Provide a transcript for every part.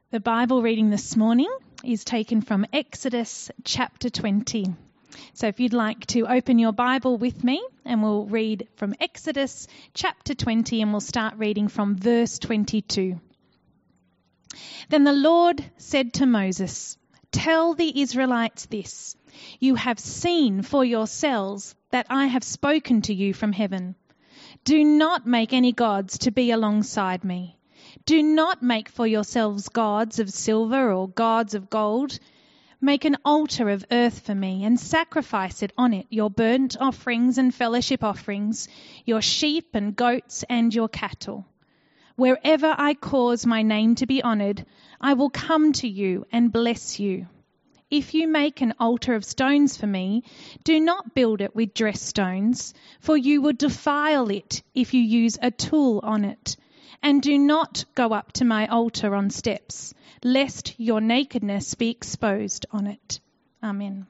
The Bible reading this morning is taken from Exodus chapter 20. So if you'd like to open your Bible with me, and we'll read from Exodus chapter 20, and we'll start reading from verse 22. Then the Lord said to Moses, "Tell the Israelites this, you have seen for yourselves that I have spoken to you from heaven. Do not make any gods to be alongside me. Do not make for yourselves gods of silver or gods of gold. Make an altar of earth for me and sacrifice it on it your burnt offerings and fellowship offerings, your sheep and goats and your cattle. Wherever I cause my name to be honoured, I will come to you and bless you. If you make an altar of stones for me, do not build it with dressed stones, for you will defile it if you use a tool on it. And do not go up to my altar on steps, lest your nakedness be exposed on it." Amen.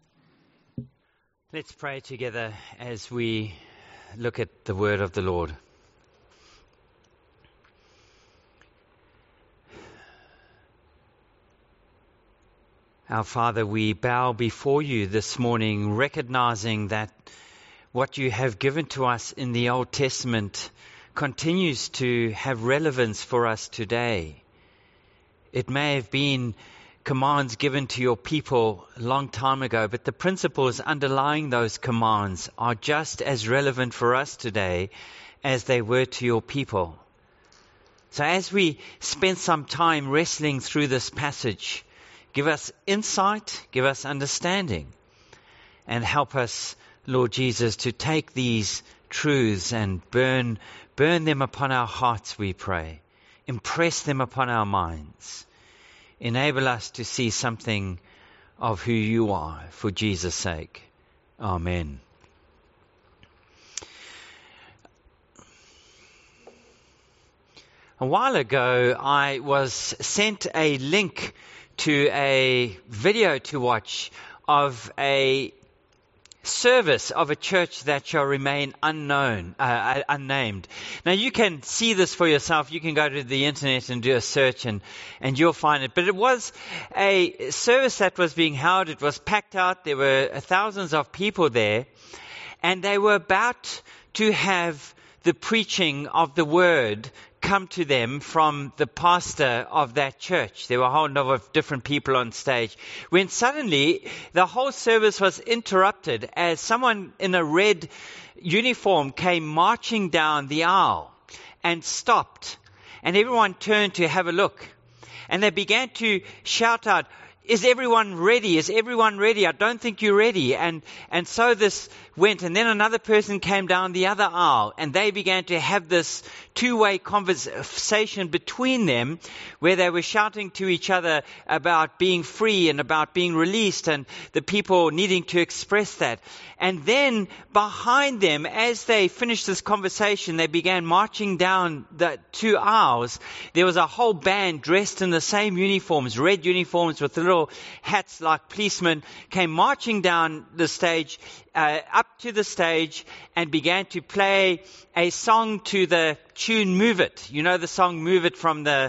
Let's pray together as we look at the word of the Lord. Our Father, we bow before you this morning, recognizing that what you have given to us in the Old Testament continues to have relevance for us today. It may have been commands given to your people a long time ago, but the principles underlying those commands are just as relevant for us today as they were to your people. So as we spend some time wrestling through this passage, give us insight, give us understanding, and help us, Lord Jesus, to take these truths and burn them upon our hearts, we pray. Impress them upon our minds. Enable us to see something of who you are, for Jesus' sake. Amen. A while ago, I was sent a link to a video to watch of a service of a church that shall remain unnamed. Now you can see this for yourself. You can go to the internet and do a search and you'll find it. But it was a service that was being held. It was packed out. There were thousands of people there, and they were about to have the preaching of the word come to them from the pastor of that church. There were a whole number of different people on stage, when suddenly the whole service was interrupted as someone in a red uniform came marching down the aisle and stopped, and everyone turned to have a look, and they began to shout out, "Is everyone ready? Is everyone ready? I don't think you're ready." And so this went, and then another person came down the other aisle, and they began to have this two-way conversation between them, where they were shouting to each other about being free and about being released, and the people needing to express that. And then behind them, as they finished this conversation, they began marching down the two aisles. There was a whole band dressed in the same uniforms, red uniforms with little hats like policemen, came marching down the stage, up to the stage, and began to play a song to the tune "Move It." You know the song "Move It" from the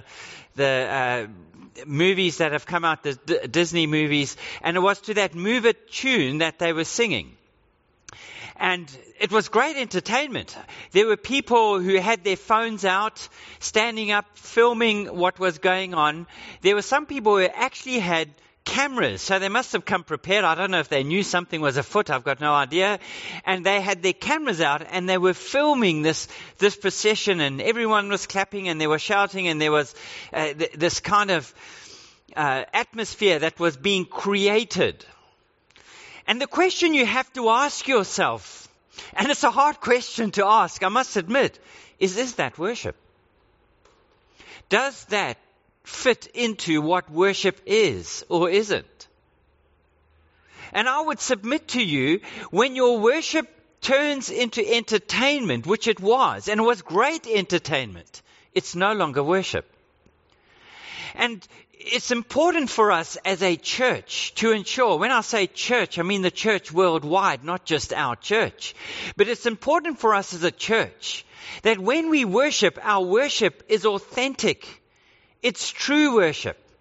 movies that have come out, the Disney movies, and it was to that "Move It" tune that they were singing. And it was great entertainment. There were people who had their phones out, standing up, filming what was going on. There were some people who actually had cameras, so they must have come prepared. I don't know if they knew something was afoot. I've got no idea. And they had their cameras out, and they were filming this procession, and everyone was clapping, and they were shouting, and there was this kind of atmosphere that was being created. And the question you have to ask yourself, and it's a hard question to ask, I must admit, is that worship? Does that fit into what worship is, or isn't? And I would submit to you, when your worship turns into entertainment, which it was, and it was great entertainment, it's no longer worship. And it's important for us as a church to ensure, when I say church, I mean the church worldwide, not just our church. But it's important for us as a church that when we worship, our worship is authentic. It's true worship.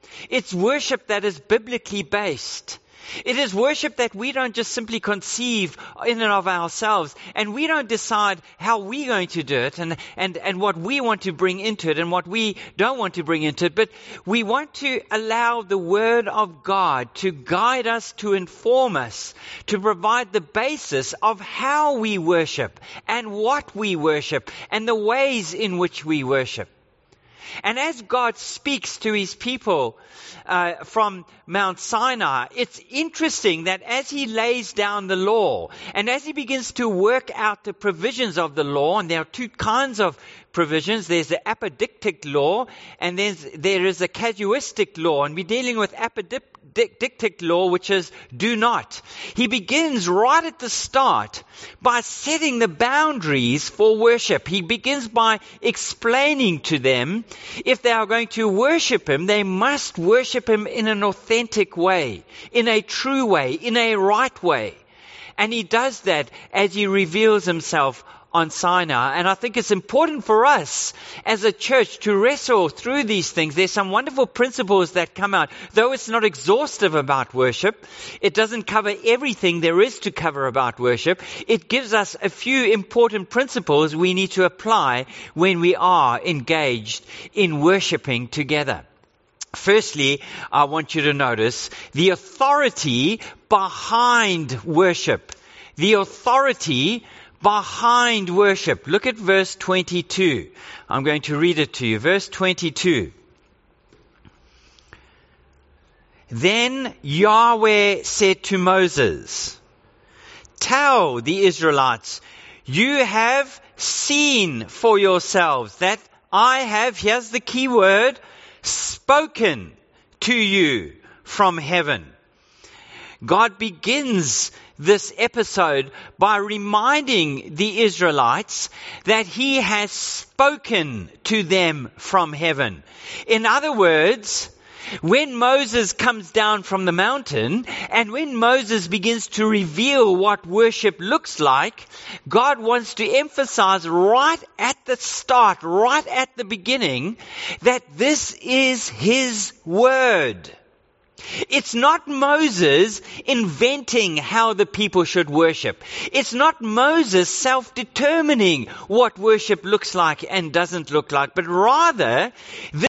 It's worship that is biblically based. It is worship that we don't just simply conceive in and of ourselves, and we don't decide how we're going to do it and what we want to bring into it and what we don't want to bring into it, but we want to allow the Word of God to guide us, to inform us, to provide the basis of how we worship and what we worship and the ways in which we worship. And as God speaks to his people from Mount Sinai, it's interesting that as he lays down the law and as he begins to work out the provisions of the law, and there are two kinds of provisions. There's the apodictic law and there is a casuistic law. And we're dealing with apodictic law, which is do not. He begins right at the start by setting the boundaries for worship. He begins by explaining to them if they are going to worship him, they must worship him in an authentic way, in a true way, in a right way. And he does that as he reveals himself on Sinai. And I think it's important for us as a church to wrestle through these things. There's some wonderful principles that come out. Though it's not exhaustive about worship, it doesn't cover everything there is to cover about worship. It gives us a few important principles we need to apply when we are engaged in worshiping together. Firstly, I want you to notice the authority behind worship. The authority behind worship. Look at verse 22. I'm going to read it to you. Verse 22. Then Yahweh said to Moses, "Tell the Israelites, you have seen for yourselves that I have," here's the key word, "spoken to you from heaven." God begins this episode by reminding the Israelites that he has spoken to them from heaven. In other words, when Moses comes down from the mountain and when Moses begins to reveal what worship looks like, God wants to emphasize right at the start, right at the beginning, that this is his word. It's not Moses inventing how the people should worship. It's not Moses self-determining what worship looks like and doesn't look like, but rather the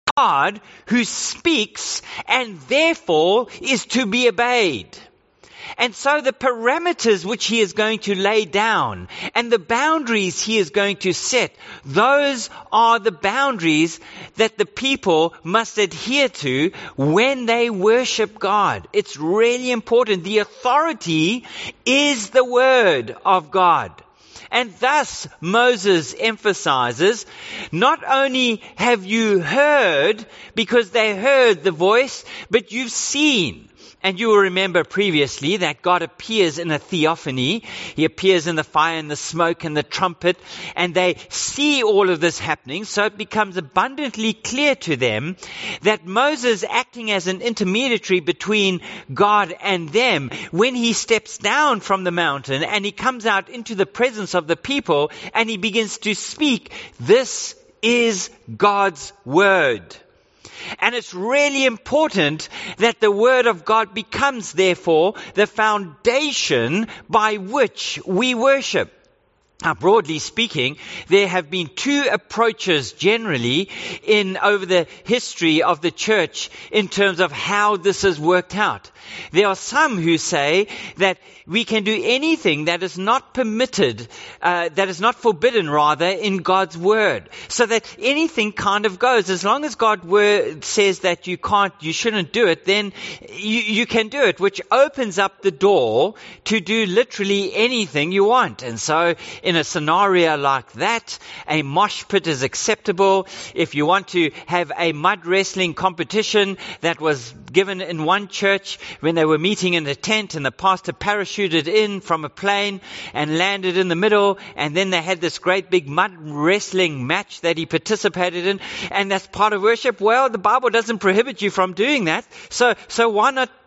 God who speaks and therefore is to be obeyed. And so the parameters which he is going to lay down and the boundaries he is going to set, those are the boundaries that the people must adhere to when they worship God. It's really important. The authority is the word of God. And thus Moses emphasizes, not only have you heard, because they heard the voice, but you've seen. And you will remember previously that God appears in a theophany. He appears in the fire and the smoke and the trumpet, and they see all of this happening. So it becomes abundantly clear to them that Moses, acting as an intermediary between God and them, when he steps down from the mountain and he comes out into the presence of the people and he begins to speak, this is God's word. And it's really important that the Word of God becomes, therefore, the foundation by which we worship. Now, broadly speaking, there have been two approaches generally over the history of the church in terms of how this has worked out. There are some who say that we can do anything that is not permitted, that is not forbidden rather, in God's word. So that anything kind of goes. As long as God's word says that you shouldn't do it, then you can do it, which opens up the door to do literally anything you want. And so in a scenario like that, a mosh pit is acceptable. If you want to have a mud wrestling competition that was given in one church when they were meeting in a tent and the pastor parachuted in from a plane and landed in the middle, and then they had this great big mud wrestling match that he participated in, and that's part of worship. Well, the Bible doesn't prohibit you from doing that, so why not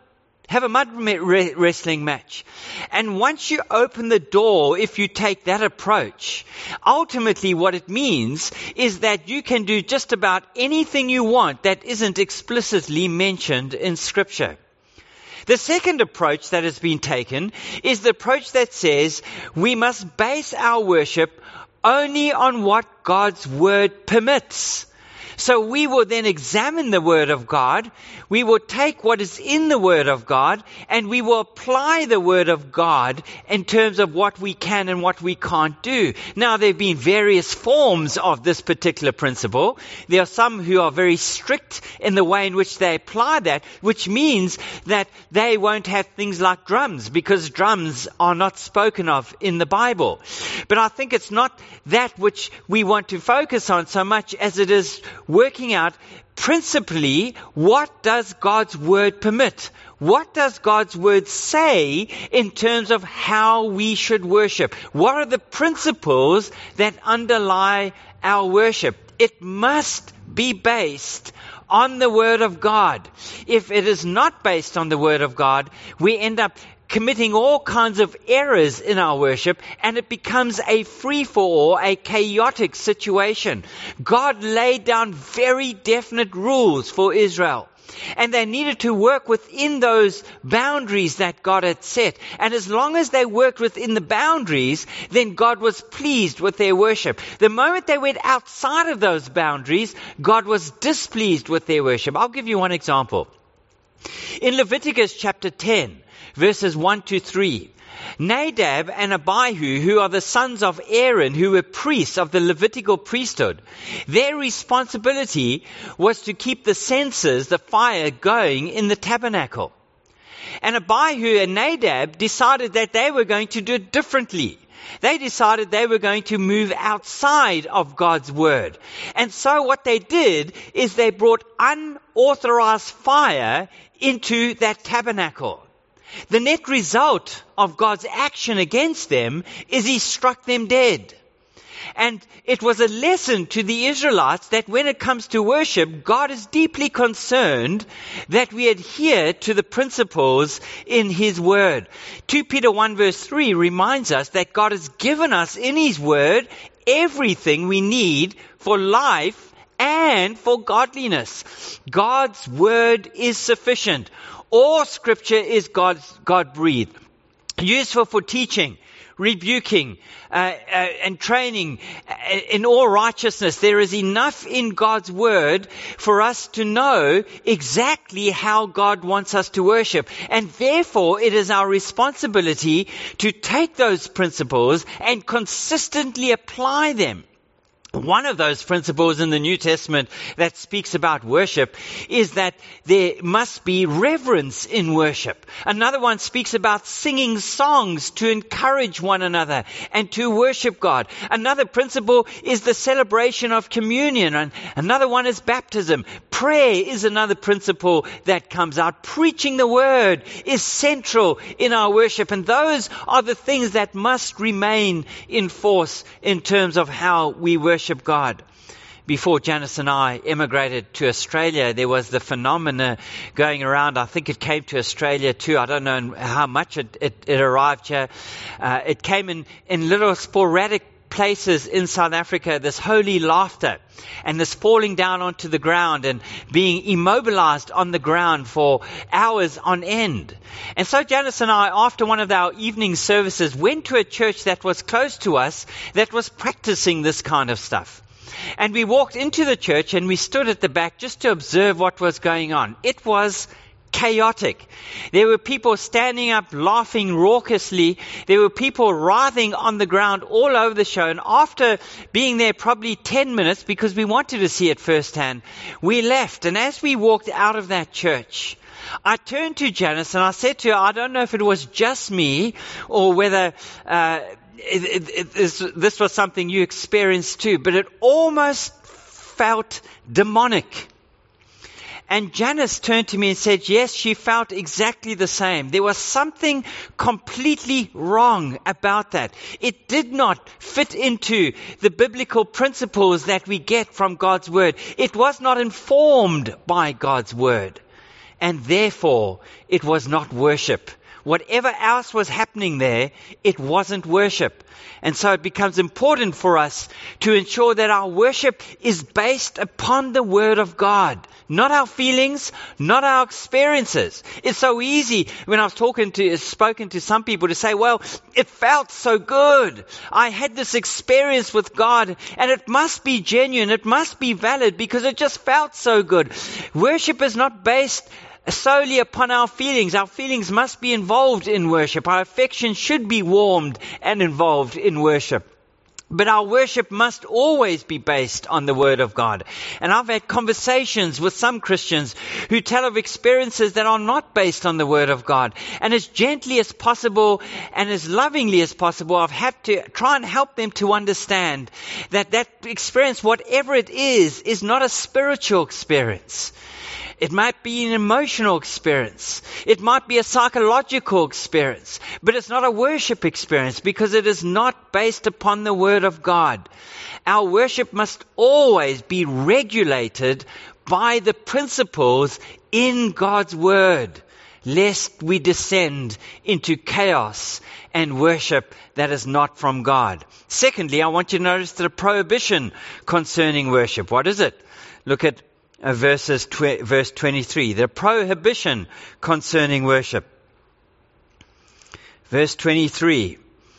have a mud wrestling match. And once you open the door, if you take that approach, ultimately what it means is that you can do just about anything you want that isn't explicitly mentioned in Scripture. The second approach that has been taken is the approach that says we must base our worship only on what God's Word permits. So we will then examine the Word of God, we will take what is in the Word of God, and we will apply the Word of God in terms of what we can and what we can't do. Now, there have been various forms of this particular principle. There are some who are very strict in the way in which they apply that, which means that they won't have things like drums, because drums are not spoken of in the Bible. But I think it's not that which we want to focus on so much as it is working out principally, what does God's Word permit? What does God's Word say in terms of how we should worship? What are the principles that underlie our worship? It must be based on the Word of God. If it is not based on the Word of God, we end up committing all kinds of errors in our worship, and it becomes a free-for-all, a chaotic situation. God laid down very definite rules for Israel, and they needed to work within those boundaries that God had set. And as long as they worked within the boundaries, then God was pleased with their worship. The moment they went outside of those boundaries, God was displeased with their worship. I'll give you one example. In Leviticus chapter 10, verses 1 to 3, Nadab and Abihu, who are the sons of Aaron, who were priests of the Levitical priesthood, their responsibility was to keep the censers, the fire, going in the tabernacle. And Abihu and Nadab decided that they were going to do it differently. They decided they were going to move outside of God's Word. And so what they did is they brought unauthorized fire into that tabernacle. The net result of God's action against them is He struck them dead. And it was a lesson to the Israelites that when it comes to worship, God is deeply concerned that we adhere to the principles in His Word. 2 Peter 1 verse 3 reminds us that God has given us in His Word everything we need for life and for godliness. God's Word is sufficient. All Scripture is God-breathed, useful for teaching, rebuking, and training in all righteousness. There is enough in God's Word for us to know exactly how God wants us to worship. And therefore, it is our responsibility to take those principles and consistently apply them. One of those principles in the New Testament that speaks about worship is that there must be reverence in worship. Another one speaks about singing songs to encourage one another and to worship God. Another principle is the celebration of communion, and another one is baptism. Prayer is another principle that comes out. Preaching the Word is central in our worship, and those are the things that must remain in force in terms of how we worship God. Before Janice and I emigrated to Australia, there was the phenomena going around. I think it came to Australia too. I don't know how much it arrived here. It came in little sporadic places in South Africa, this holy laughter and this falling down onto the ground and being immobilized on the ground for hours on end. And so Janice and I, after one of our evening services, went to a church that was close to us that was practicing this kind of stuff. And we walked into the church and we stood at the back just to observe what was going on. It was chaotic. There were people standing up, laughing raucously. There were people writhing on the ground all over the show. And after being there probably 10 minutes, because we wanted to see it firsthand, we left. And as we walked out of that church, I turned to Janice and I said to her, I don't know if it was just me or whether this was something you experienced too, but it almost felt demonic. And Janice turned to me and said, yes, she felt exactly the same. There was something completely wrong about that. It did not fit into the biblical principles that we get from God's Word. It was not informed by God's Word. and therefore it was not worship. Whatever else was happening there, it wasn't worship. And so it becomes important for us to ensure that our worship is based upon the Word of God, not our feelings, not our experiences. It's so easy when I've spoken to some people to say, well, it felt so good. I had this experience with God, and it must be genuine, it must be valid because it just felt so good. Worship is not based solely upon our feelings. Our feelings must be involved in worship. Our affection should be warmed and involved in worship. But our worship must always be based on the Word of God. And I've had conversations with some Christians who tell of experiences that are not based on the Word of God. And as gently as possible and as lovingly as possible, I've had to try and help them to understand that that experience, whatever it is not a spiritual experience. It might be an emotional experience. It might be a psychological experience. But it's not a worship experience because it is not based upon the Word of God. Our worship must always be regulated by the principles in God's Word, lest we descend into chaos and worship that is not from God. Secondly, I want you to notice the prohibition concerning worship. What is it? Look at verse 23, the prohibition concerning worship. Verse 23,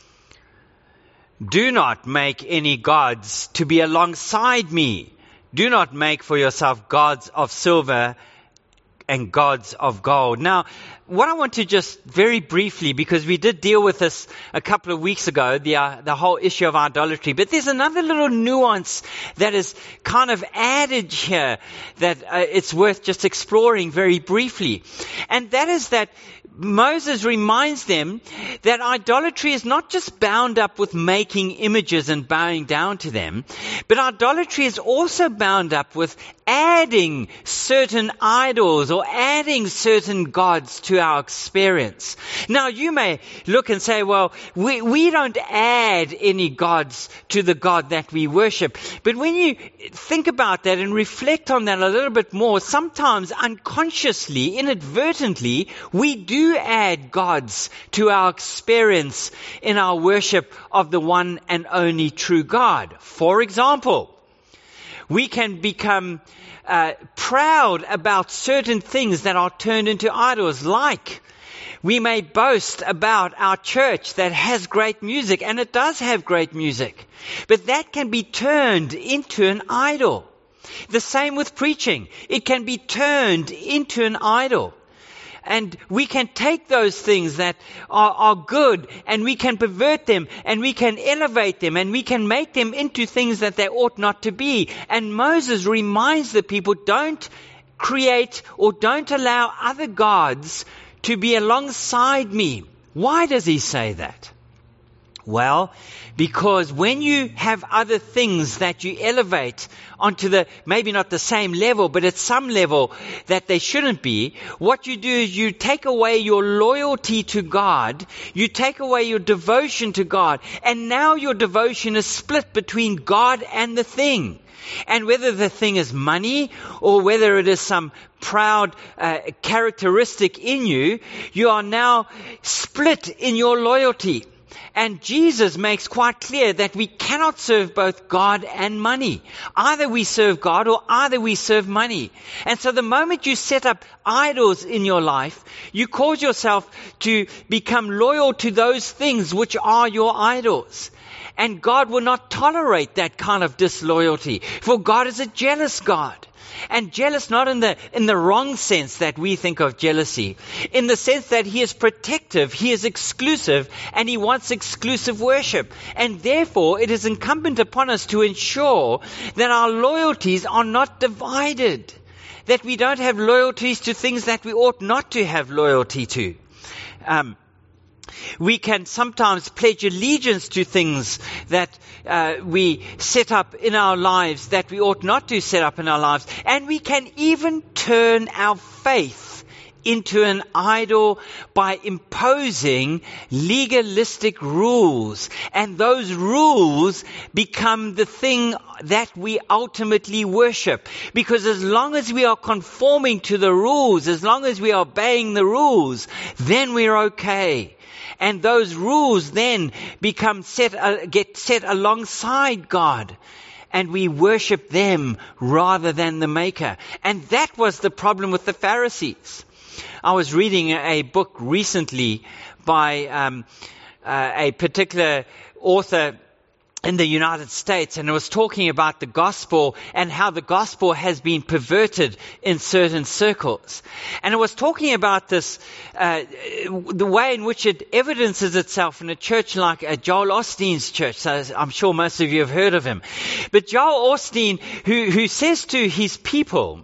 do not make any gods to be alongside me. Do not make for yourself gods of silver and gods of gold. Now, what I want to just very briefly, because we did deal with this a couple of weeks ago, the whole issue of idolatry, but there's another little nuance that is kind of added here that it's worth just exploring very briefly. And that is that Moses reminds them that idolatry is not just bound up with making images and bowing down to them, but idolatry is also bound up with adding certain idols or adding certain gods to our experience. Now, you may look and say, well, we don't add any gods to the God that we worship. But when you think about that and reflect on that a little bit more, sometimes unconsciously, inadvertently, we do add gods to our experience in our worship of the one and only true God. For example, we can become proud about certain things that are turned into idols, like we may boast about our church that has great music, and it does have great music, but that can be turned into an idol. The same with preaching. It can be turned into an idol. And we can take those things that are good and we can pervert them and we can elevate them and we can make them into things that they ought not to be. And Moses reminds the people, don't create or don't allow other gods to be alongside me. Why does he say that? Well, because when you have other things that you elevate onto the, maybe not the same level, but at some level that they shouldn't be, what you do is you take away your loyalty to God, you take away your devotion to God, and now your devotion is split between God and the thing. And whether the thing is money or whether it is some proud characteristic in you, you are now split in your loyalty. And Jesus makes quite clear that we cannot serve both God and money. Either we serve God or either we serve money. And so the moment you set up idols in your life, you cause yourself to become loyal to those things which are your idols. And God will not tolerate that kind of disloyalty. For God is a jealous God. And jealous not in the wrong sense that we think of jealousy, in the sense that he is protective, he is exclusive, and he wants exclusive worship. And therefore, it is incumbent upon us to ensure that our loyalties are not divided, that we don't have loyalties to things that we ought not to have loyalty to. We can sometimes pledge allegiance to things that we set up in our lives that we ought not to set up in our lives. And we can even turn our faith into an idol by imposing legalistic rules. And those rules become the thing that we ultimately worship. Because as long as we are conforming to the rules, as long as we are obeying the rules, then we're okay. And those rules then get set alongside God. And we worship them rather than the Maker. And that was the problem with the Pharisees. I was reading a book recently by a particular author in the United States, and it was talking about the gospel and how the gospel has been perverted in certain circles. And it was talking about this, the way in which it evidences itself in a church like Joel Osteen's church. So I'm sure most of you have heard of him. But Joel Osteen, who says to his people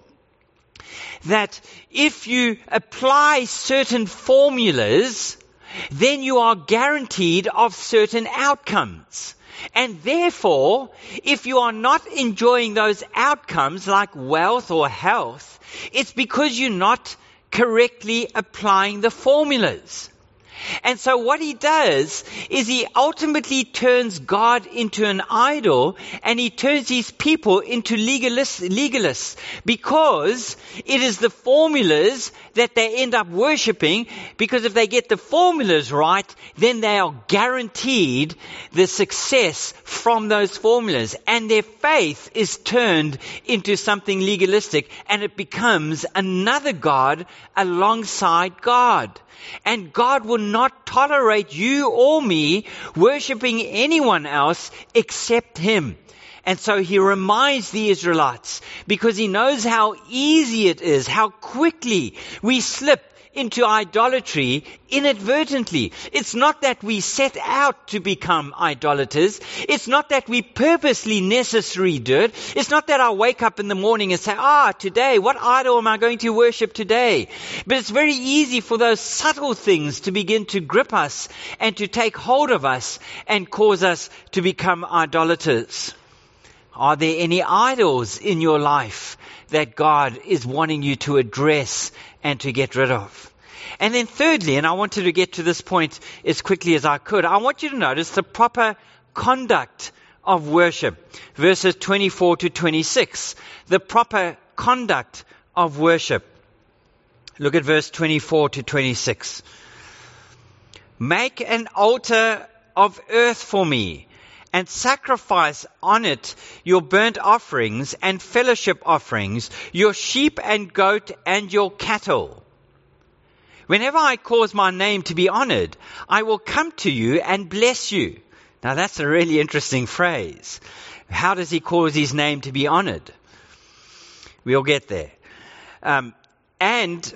that if you apply certain formulas, then you are guaranteed of certain outcomes. And therefore, if you are not enjoying those outcomes like wealth or health, it's because you're not correctly applying the formulas. And so what he does is he ultimately turns God into an idol, and he turns his people into legalists, because it is the formulas that they end up worshipping, because if they get the formulas right, then they are guaranteed the success from those formulas, and their faith is turned into something legalistic, and it becomes another God alongside God. And God will not tolerate you or me worshipping anyone else except Him. And so He reminds the Israelites, because He knows how easy it is, how quickly we slip into idolatry inadvertently. It's not that we set out to become idolaters. It's not that we purposely necessarily do it. It's not that I wake up in the morning and say, today, what idol am I going to worship today? But it's very easy for those subtle things to begin to grip us and to take hold of us and cause us to become idolaters. Are there any idols in your life that God is wanting you to address and to get rid of? And then thirdly, and I wanted to get to this point as quickly as I could, I want you to notice the proper conduct of worship. Verses 24 to 26. The proper conduct of worship. Look at verse 24 to 26. Make an altar of earth for me, and sacrifice on it your burnt offerings and fellowship offerings, your sheep and goat and your cattle. Whenever I cause my name to be honored, I will come to you and bless you. Now that's a really interesting phrase. How does He cause His name to be honored? We'll get there. And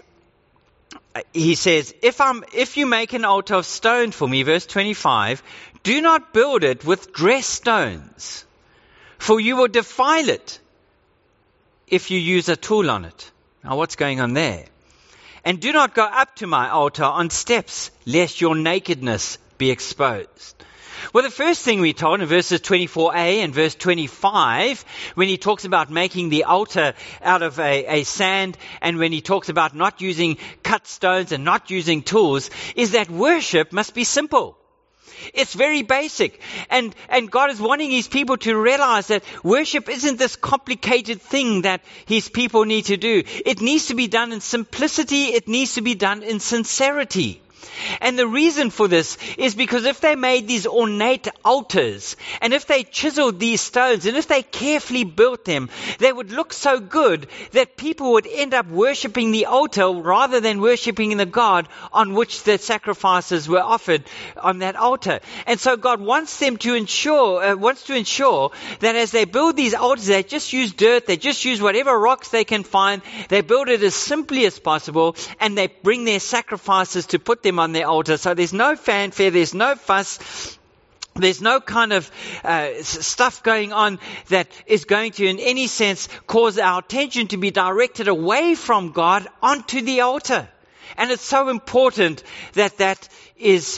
He says, if you make an altar of stone for me, verse 25, do not build it with dressed stones, for you will defile it if you use a tool on it. Now what's going on there? And do not go up to my altar on steps, lest your nakedness be exposed. Well, the first thing we're told in verses 24a and verse 25, when he talks about making the altar out of a sand, and when he talks about not using cut stones and not using tools, is that worship must be simple. It's very basic. And God is wanting His people to realize that worship isn't this complicated thing that His people need to do. It needs to be done in simplicity. It needs to be done in sincerity. And the reason for this is because if they made these ornate altars, and if they chiseled these stones, and if they carefully built them, they would look so good that people would end up worshipping the altar rather than worshipping the God on which the sacrifices were offered on that altar. And so God wants to ensure that as they build these altars, they just use dirt, they just use whatever rocks they can find, they build it as simply as possible, and they bring their sacrifices to put them on their altar. So there's no fanfare, there's no fuss, there's no kind of stuff going on that is going to in any sense cause our attention to be directed away from God onto the altar. And it's so important that that is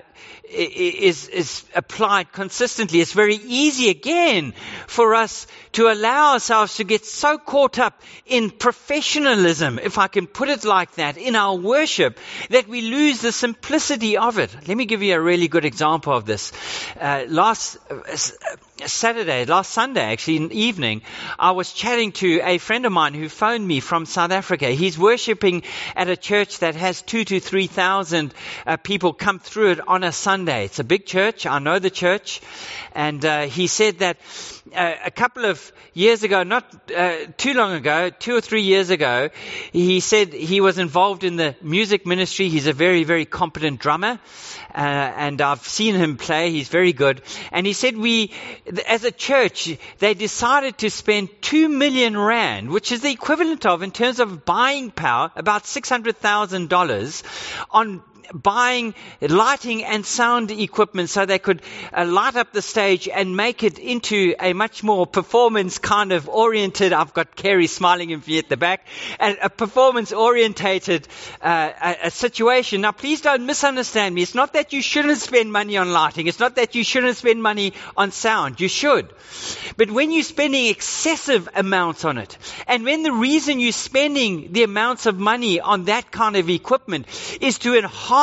applied consistently. It's very easy again for us to allow ourselves to get so caught up in professionalism, if I can put it like that, in our worship, that we lose the simplicity of it. Let me give you a really good example of this. Last Sunday, actually, in the evening, I was chatting to a friend of mine who phoned me from South Africa. He's worshiping at a church that has 2,000 to 3,000 people come through it on a Sunday. It's a big church. I know the church. And he said that a couple of years ago, not too long ago, 2 or 3 years ago, he said he was involved in the music ministry. He's a very, very competent drummer. And I've seen him play. He's very good. And he said as a church, they decided to spend 2 million rand, which is the equivalent of, in terms of buying power, about $600,000 on buying lighting and sound equipment so they could light up the stage and make it into a much more performance kind of oriented, I've got Kerry smiling at me at the back, a performance orientated a situation. Now please don't misunderstand me. It's not that you shouldn't spend money on lighting. It's not that you shouldn't spend money on sound. You should. But when you're spending excessive amounts on it, and when the reason you're spending the amounts of money on that kind of equipment is to enhance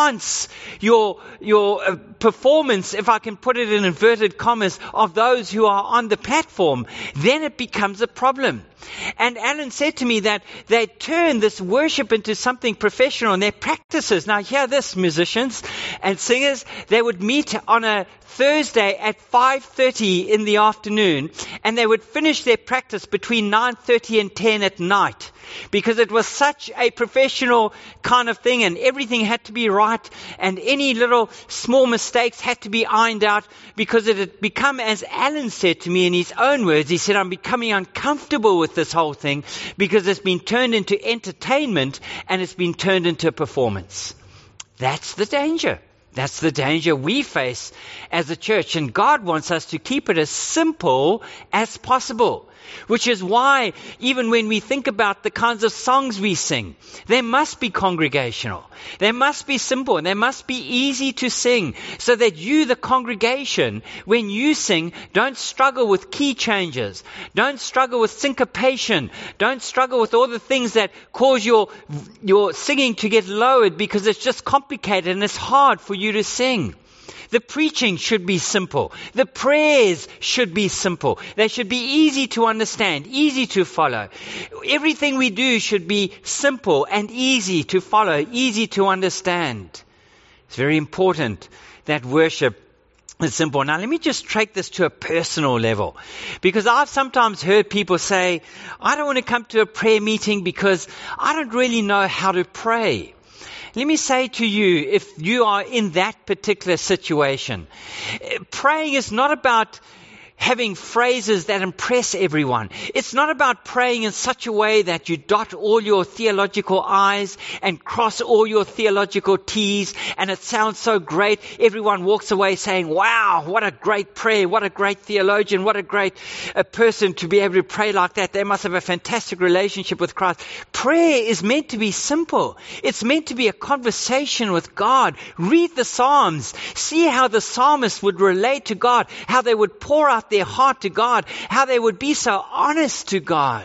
your performance, if I can put it in inverted commas, of those who are on the platform, then it becomes a problem. And Alan said to me that they turn this worship into something professional in their practices. Now hear this, musicians and singers, they would meet on a Thursday at 5:30 in the afternoon, and they would finish their practice between 9:30 and 10 at night, because it was such a professional kind of thing, and everything had to be right, and any little small mistakes had to be ironed out, because it had become, as Alan said to me in his own words, he said, I'm becoming uncomfortable with this whole thing, because it's been turned into entertainment, and it's been turned into a performance. That's the danger. That's the danger we face as a church. And God wants us to keep it as simple as possible. Which is why, even when we think about the kinds of songs we sing, they must be congregational. They must be simple, and they must be easy to sing, so that you, the congregation, when you sing, don't struggle with key changes. Don't struggle with syncopation. Don't struggle with all the things that cause your singing to get lowered, because it's just complicated and it's hard for you to sing. The preaching should be simple. The prayers should be simple. They should be easy to understand, easy to follow. Everything we do should be simple and easy to follow, easy to understand. It's very important that worship is simple. Now, let me just take this to a personal level, because I've sometimes heard people say, I don't want to come to a prayer meeting because I don't really know how to pray. Let me say to you, if you are in that particular situation, praying is not about having phrases that impress everyone. It's not about praying in such a way that you dot all your theological I's and cross all your theological T's, and it sounds so great. Everyone walks away saying, wow, what a great prayer, what a great theologian, what a great person to be able to pray like that. They must have a fantastic relationship with Christ. Prayer is meant to be simple. It's meant to be a conversation with God. Read the Psalms. See how the psalmist would relate to God, how they would pour out their heart to God, how they would be so honest to God.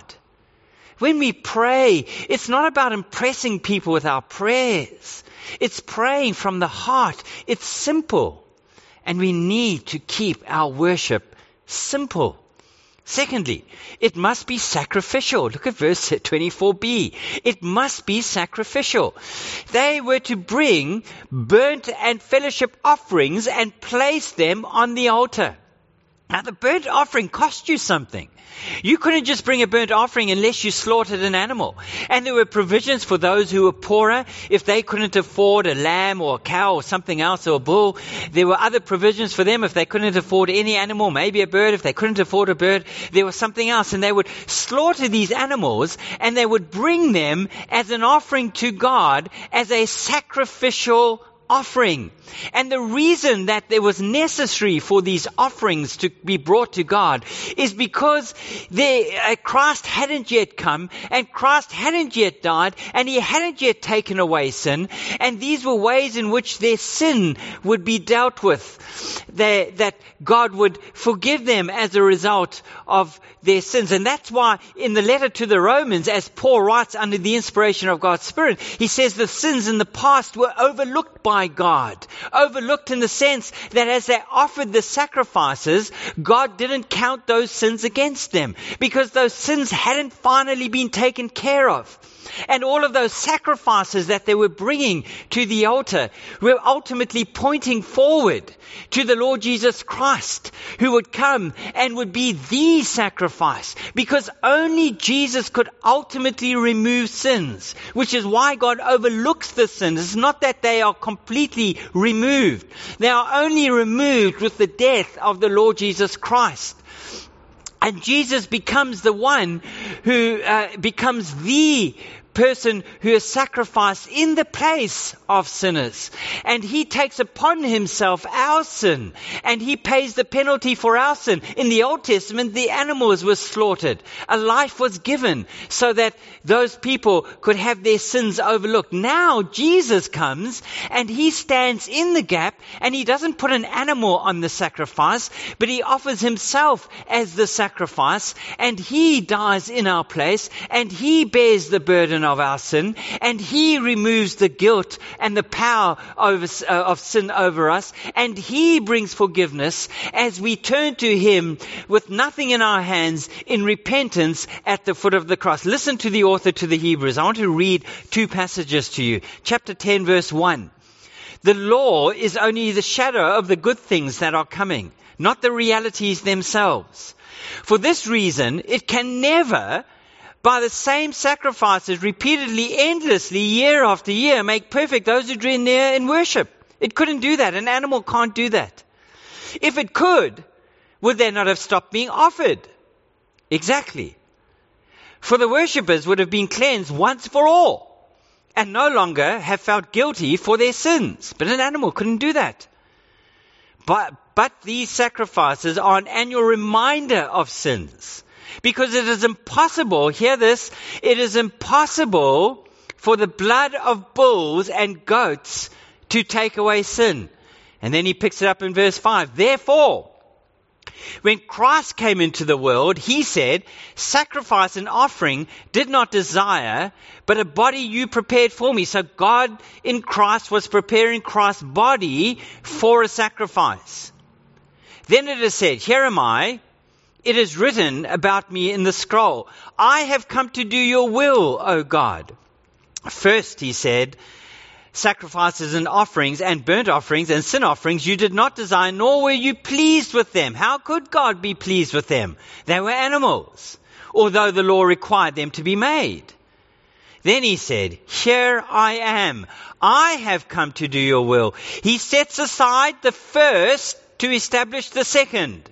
When we pray, it's not about impressing people with our prayers. It's praying from the heart. It's simple. And we need to keep our worship simple. Secondly, it must be sacrificial. Look at verse 24b. It must be sacrificial. They were to bring burnt and fellowship offerings and place them on the altar. Now, the burnt offering cost you something. You couldn't just bring a burnt offering unless you slaughtered an animal. And there were provisions for those who were poorer. If they couldn't afford a lamb or a cow or something else or a bull, there were other provisions for them. If they couldn't afford any animal, maybe a bird. If they couldn't afford a bird, there was something else. And they would slaughter these animals, and they would bring them as an offering to God, as a sacrificial offering. And the reason that there was necessary for these offerings to be brought to God is because Christ hadn't yet come, and Christ hadn't yet died, and he hadn't yet taken away sin. And these were ways in which their sin would be dealt with, that God would forgive them as a result of their sins. And that's why in the letter to the Romans, as Paul writes under the inspiration of God's Spirit, he says the sins in the past were overlooked by God. Overlooked in the sense that as they offered the sacrifices, God didn't count those sins against them, because those sins hadn't finally been taken care of. And all of those sacrifices that they were bringing to the altar were ultimately pointing forward to the Lord Jesus Christ, who would come and would be the sacrifice, because only Jesus could ultimately remove sins, which is why God overlooks the sins. It's not that they are completely removed. They are only removed with the death of the Lord Jesus Christ. And Jesus becomes the one who becomes the person who is sacrificed in the place of sinners. And he takes upon himself our sin, and he pays the penalty for our sin. In the Old Testament, the animals were slaughtered. A life was given so that those people could have their sins overlooked. Now Jesus comes and he stands in the gap, and he doesn't put an animal on the sacrifice, but he offers himself as the sacrifice, and he dies in our place, and he bears the burden of our sin, and he removes the guilt and the power of sin over us, and he brings forgiveness as we turn to him with nothing in our hands in repentance at the foot of the cross. Listen to the author to the Hebrews. I want to read two passages to you. Chapter 10, verse 1. The law is only the shadow of the good things that are coming, not the realities themselves. For this reason, it can never, by the same sacrifices repeatedly, endlessly, year after year, make perfect those who draw near in worship. It couldn't do that. An animal can't do that. If it could, would they not have stopped being offered? Exactly. For the worshippers would have been cleansed once for all, and no longer have felt guilty for their sins. But an animal couldn't do that. But these sacrifices are an annual reminder of sins. Because it is impossible, hear this, it is impossible for the blood of bulls and goats to take away sin. And then he picks it up in verse 5. Therefore, when Christ came into the world, he said, sacrifice and offering did not desire, but a body you prepared for me. So God in Christ was preparing Christ's body for a sacrifice. Then it is said, here am I. It is written about me in the scroll. I have come to do your will, O God. First, he said, sacrifices and offerings and burnt offerings and sin offerings you did not desire, nor were you pleased with them. How could God be pleased with them? They were animals, although the law required them to be made. Then he said, here I am. I have come to do your will. He sets aside the first to establish the second.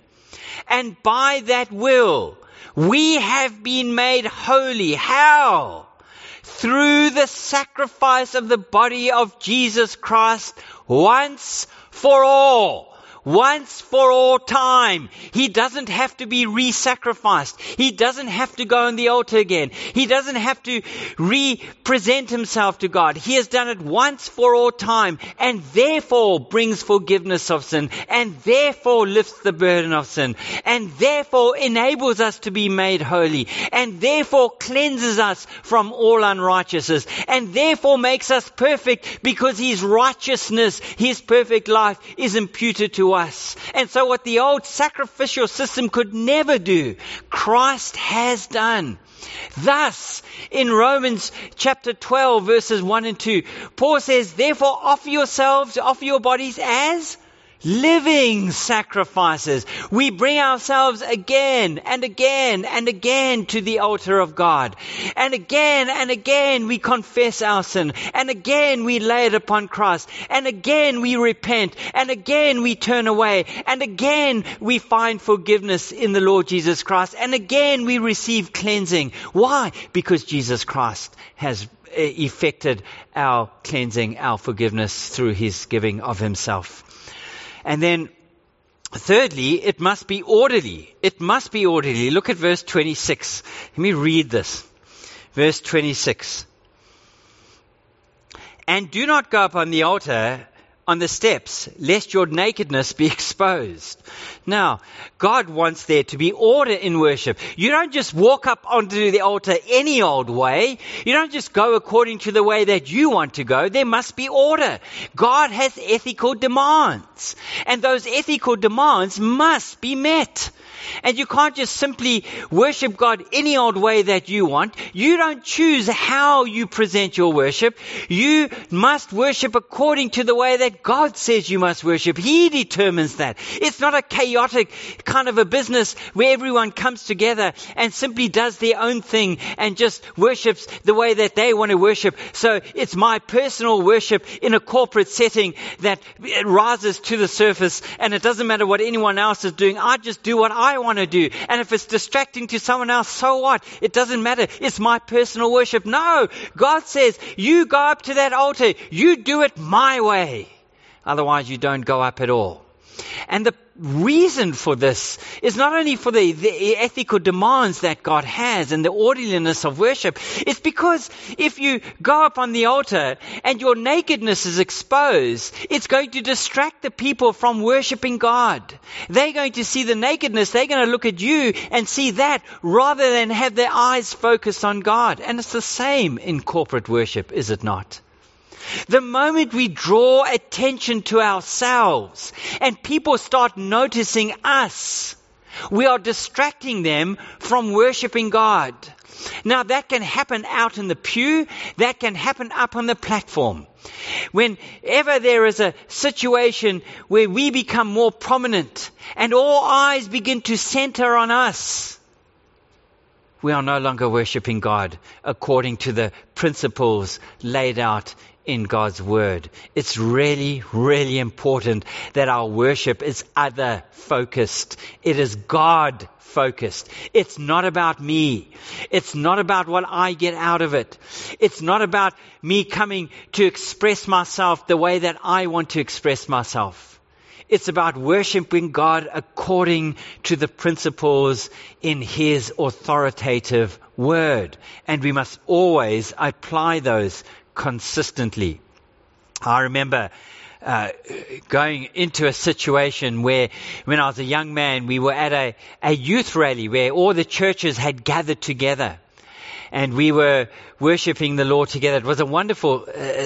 And by that will, we have been made holy. How? Through the sacrifice of the body of Jesus Christ once for all. Once for all time. He doesn't have to be re-sacrificed. He doesn't have to go on the altar again. He doesn't have to re-present himself to God. He has done it once for all time, and therefore brings forgiveness of sin, and therefore lifts the burden of sin, and therefore enables us to be made holy, and therefore cleanses us from all unrighteousness, and therefore makes us perfect, because his righteousness, his perfect life is imputed to us. And so what the old sacrificial system could never do, Christ has done. Thus, in Romans chapter 12, verses 1 and 2, Paul says, therefore offer your bodies as living sacrifices. We bring ourselves again and again and again to the altar of God. And again we confess our sin. And again we lay it upon Christ. And again we repent. And again we turn away. And again we find forgiveness in the Lord Jesus Christ. And again we receive cleansing. Why? Because Jesus Christ has effected our cleansing, our forgiveness through his giving of himself. And then thirdly, it must be orderly. It must be orderly. Look at verse 26. Let me read this. Verse 26. And do not go up on the altar on the steps, lest your nakedness be exposed. Now, God wants there to be order in worship. You don't just walk up onto the altar any old way. You don't just go according to the way that you want to go. There must be order. God has ethical demands, and those ethical demands must be met. And you can't just simply worship God any old way that you want. You don't choose how you present your worship. You must worship according to the way that God says you must worship. He determines that. It's not a chaotic kind of a business where everyone comes together and simply does their own thing and just worships the way that they want to worship. So it's my personal worship in a corporate setting that rises to the surface, and it doesn't matter what anyone else is doing. I just do what I want to do. And if it's distracting to someone else, so what? It doesn't matter. It's my personal worship. No, God says, you go up to that altar. You do it my way. Otherwise, you don't go up at all. And the reason for this is not only for the ethical demands that God has and the orderliness of worship. It's because if you go up on the altar and your nakedness is exposed, it's going to distract the people from worshiping God. They're going to see the nakedness. They're going to look at you and see that rather than have their eyes focused on God. And it's the same in corporate worship, is it not? The moment we draw attention to ourselves and people start noticing us, we are distracting them from worshiping God. Now that can happen out in the pew, that can happen up on the platform. Whenever there is a situation where we become more prominent and all eyes begin to center on us, we are no longer worshiping God according to the principles laid out in God's word. It's really, really important that our worship is other focused. It is God focused. It's not about me. It's not about what I get out of it. It's not about me coming to express myself the way that I want to express myself. It's about worshiping God according to the principles in His authoritative word. And we must always apply those consistently. I remember going into a situation where when I was a young man, we were at a youth rally where all the churches had gathered together. And we were worshiping the Lord together. It was a wonderful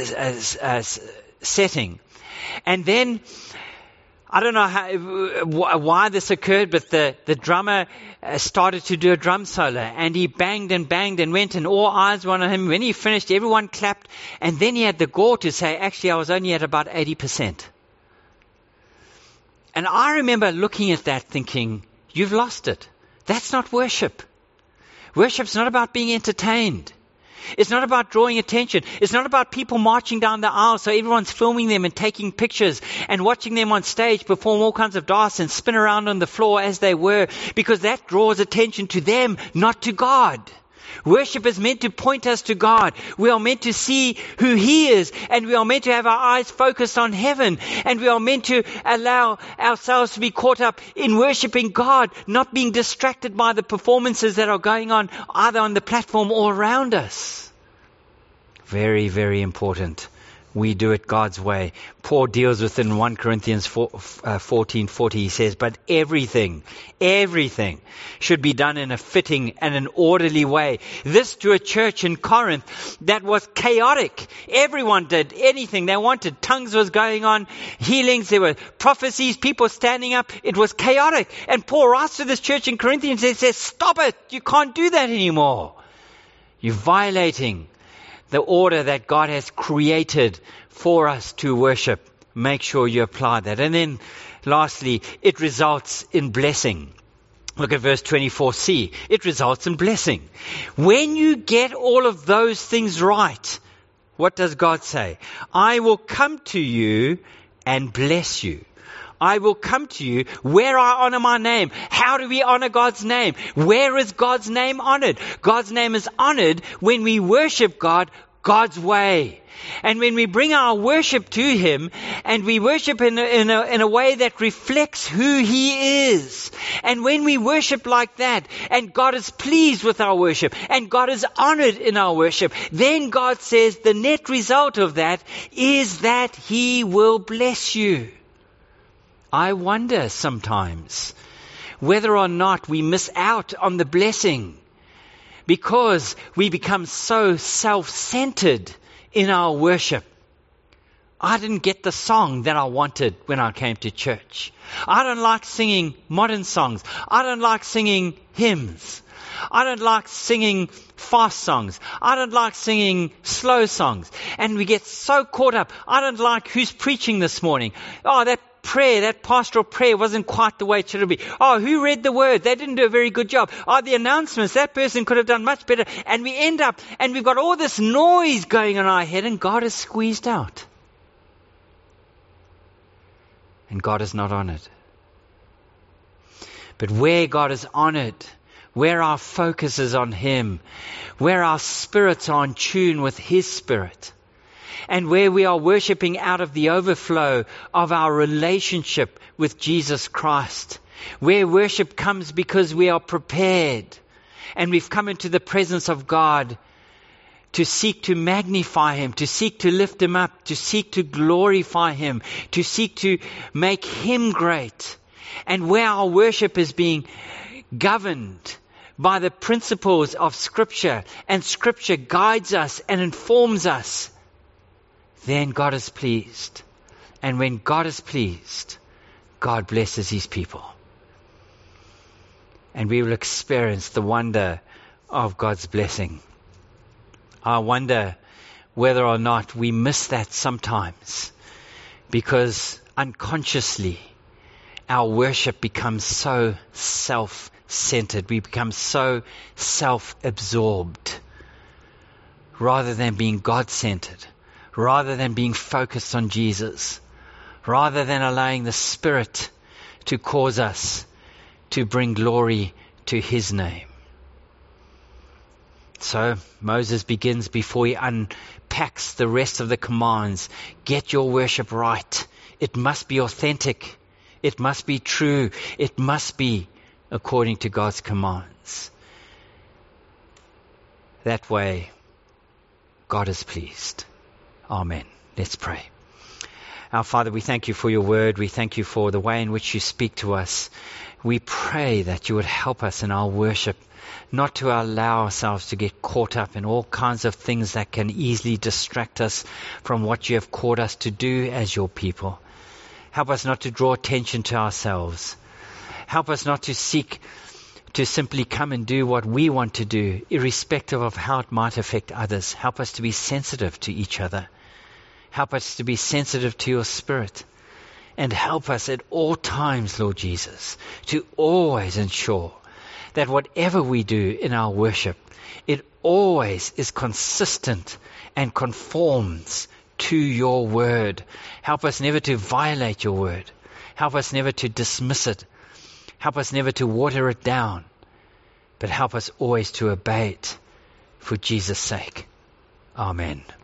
setting. And then I don't know why this occurred, but the drummer started to do a drum solo, and he banged and went, and all eyes were on him. When he finished, everyone clapped, and then he had the gall to say, actually, I was only at about 80%. And I remember looking at that thinking, you've lost it. That's not worship. Worship's not about being entertained. It's not about drawing attention. It's not about people marching down the aisle so everyone's filming them and taking pictures and watching them on stage perform all kinds of dances and spin around on the floor as they were, because that draws attention to them, not to God. Worship is meant to point us to God. We are meant to see who He is, and we are meant to have our eyes focused on heaven, and we are meant to allow ourselves to be caught up in worshiping God, not being distracted by the performances that are going on either on the platform or around us. Very, very important. We do it God's way. Paul deals with in 1 Corinthians 14:40. He says, but everything should be done in a fitting and an orderly way. This to a church in Corinth that was chaotic. Everyone did anything they wanted. Tongues was going on, healings, there were prophecies, people standing up. It was chaotic. And Paul writes to this church in Corinthians and says, stop it. You can't do that anymore. You're violating the order that God has created for us to worship. Make sure you apply that. And then lastly, it results in blessing. Look at verse 24c. It results in blessing. When you get all of those things right, what does God say? I will come to you and bless you. I will come to you where I honor my name. How do we honor God's name? Where is God's name honored? God's name is honored when we worship God God's way. And when we bring our worship to Him, and we worship in a way that reflects who He is, and when we worship like that, and God is pleased with our worship, and God is honored in our worship, then God says the net result of that is that He will bless you. I wonder sometimes whether or not we miss out on the blessing because we become so self-centered in our worship. I didn't get the song that I wanted when I came to church. I don't like singing modern songs. I don't like singing hymns. I don't like singing fast songs. I don't like singing slow songs. And we get so caught up. I don't like who's preaching this morning. Oh, that prayer, that pastoral prayer wasn't quite the way it should be. Oh, who read the word? They didn't do a very good job. Oh, the announcements, that person could have done much better. And we end up, and we've got all this noise going on in our head, and God is squeezed out. And God is not honored. But where God is honored, where our focus is on Him, where our spirits are in tune with His Spirit, and where we are worshiping out of the overflow of our relationship with Jesus Christ, where worship comes because we are prepared and we've come into the presence of God to seek to magnify Him, to seek to lift Him up, to seek to glorify Him, to seek to make Him great, and where our worship is being governed by the principles of Scripture, and Scripture guides us and informs us, then God is pleased. And when God is pleased, God blesses His people. And we will experience the wonder of God's blessing. I wonder whether or not we miss that sometimes, because unconsciously our worship becomes so self-centered. We become so self-absorbed rather than being God-centered, rather than being focused on Jesus, rather than allowing the Spirit to cause us to bring glory to His name. So Moses begins, before he unpacks the rest of the commands, get your worship right. It must be authentic. It must be true. It must be according to God's commands. That way, God is pleased. Amen. Let's pray. Our Father, we thank You for Your word. We thank You for the way in which You speak to us. We pray that You would help us in our worship, not to allow ourselves to get caught up in all kinds of things that can easily distract us from what You have called us to do as Your people. Help us not to draw attention to ourselves. Help us not to seek to simply come and do what we want to do, irrespective of how it might affect others. Help us to be sensitive to each other. Help us to be sensitive to Your Spirit. And help us at all times, Lord Jesus, to always ensure that whatever we do in our worship, it always is consistent and conforms to Your word. Help us never to violate Your word. Help us never to dismiss it. Help us never to water it down, but help us always to obey it for Jesus' sake. Amen.